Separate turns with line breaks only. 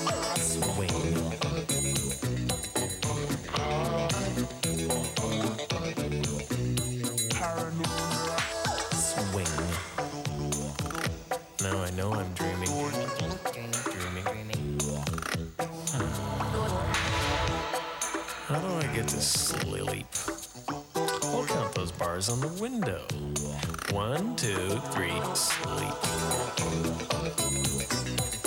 Swing. Swing. Now I know I'm dreaming. Dreaming. How do I get to sleep? I'll count those bars on the window. 1, 2, 3, sleep.